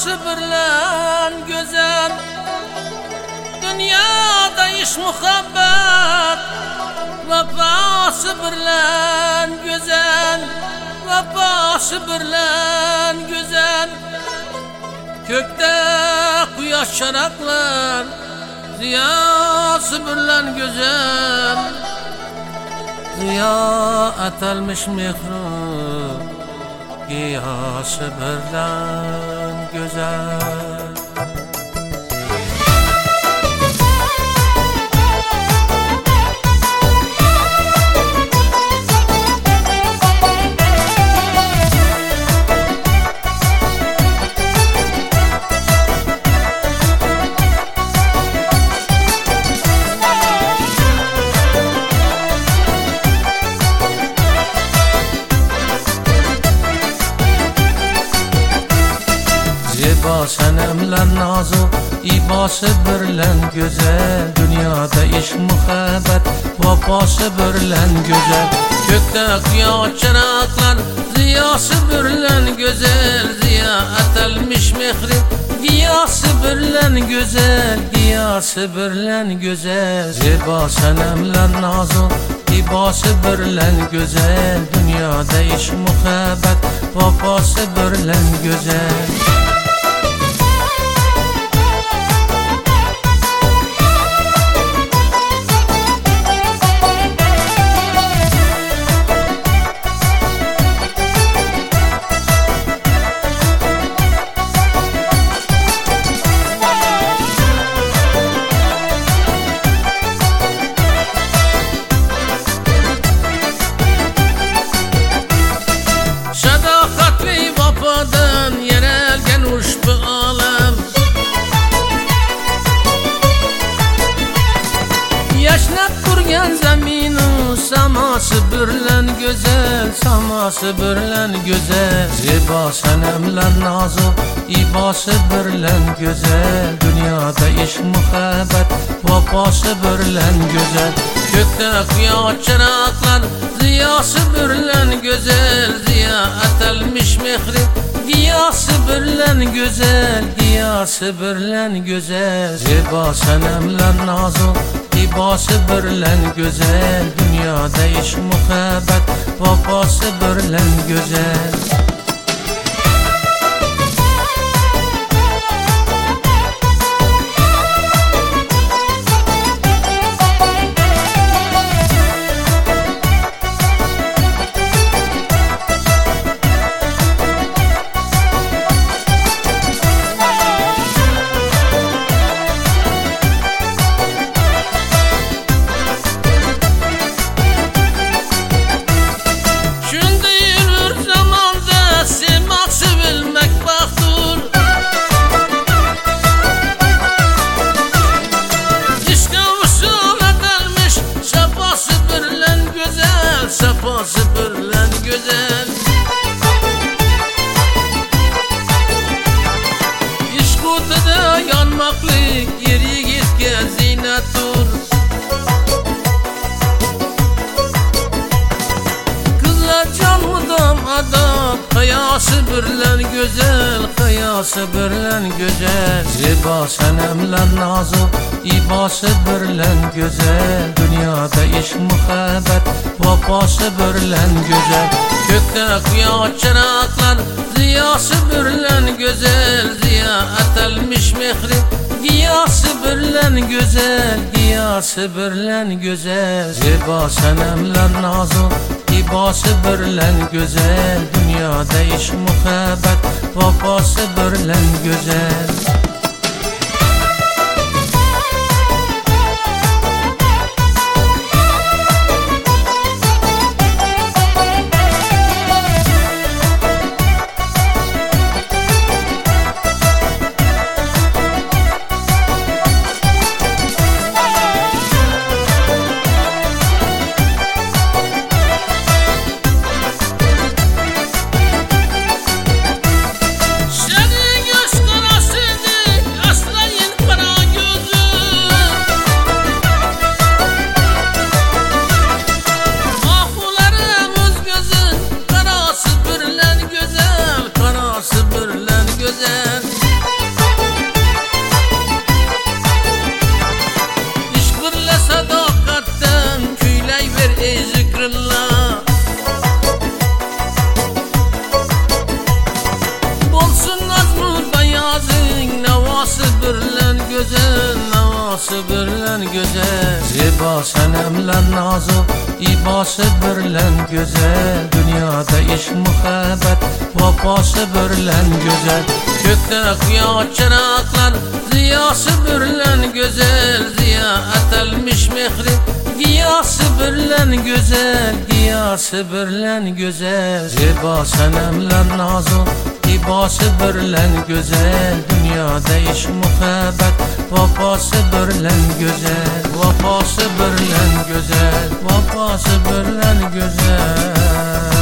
Vefası birlen güzel, dünyada iş muhabbet. Vefası birlen güzel, vefası birlen güzel. Kökte kuyaş çanaklar, ziyası birlen güzel. Ziya etelmiş mihru, giyası birlen güzel. Zeba senemlen nazu, ibası birlen güzel. Dünyada iş muhabbet, vefası birlen güzel. Kökte kuyaş çanaklar, ziyası birlen güzel. Ziya etelmiş mihri, giyası birlen güzel. Giyası birlen güzel. Zeba senemlen nazu, ibası birlen güzel. Dünyada iş muhabbet, vefası birlen güzel. Yaşnab turgan zaminu, saması birlen güzel. Saması birlen güzel. Zeba senemlen nazu, ibası birlen güzel. Dünyada iş muhabbet, vefası birlen güzel. Kökte kuyaş çanaklar, ziyası birlen güzel. Ziya etelmiş mihri, giyası birlen güzel. Giyası birlen güzel. Zeba senemlen nazu, ibası birlen güzel. Dünyada iş muhabbet, vefası birlen güzel. Safası birlen güzel. İş kutuda yanmaklık, yeri gitken zinettur. Kızlar can mudam adam, hayası birlen güzel. Hayası birlen güzel. Zeba senemlen nazu, ibası birlen güzel. Dünyada iş muhabbet, vefası birlen güzel. Kökte kuyaş çanaklar, ziyası birlen güzel. Ziya etelmiş mihri, giyası birlen güzel. Giyası birlen güzel. Zeba senemlen nazu, ibası birlen güzel. Dünyada iş muhabbet, vefası birlen güzel. Senin göz karasıdır Zeba senemler nazı İbası birlen güzel. Dünyada iş muhabbet vefası birlen güzel. Kökte kıya çıraklar ziyası birlen güzel. Ziya etelmiş mehri giyası birlen güzel. Giyası birlen güzel. Zeba senemler nazı İbası birlen güzel. Dünyada iş muhabbet vefası birlen güzel. Vefası birlen güzel. Vefası birlen güzel.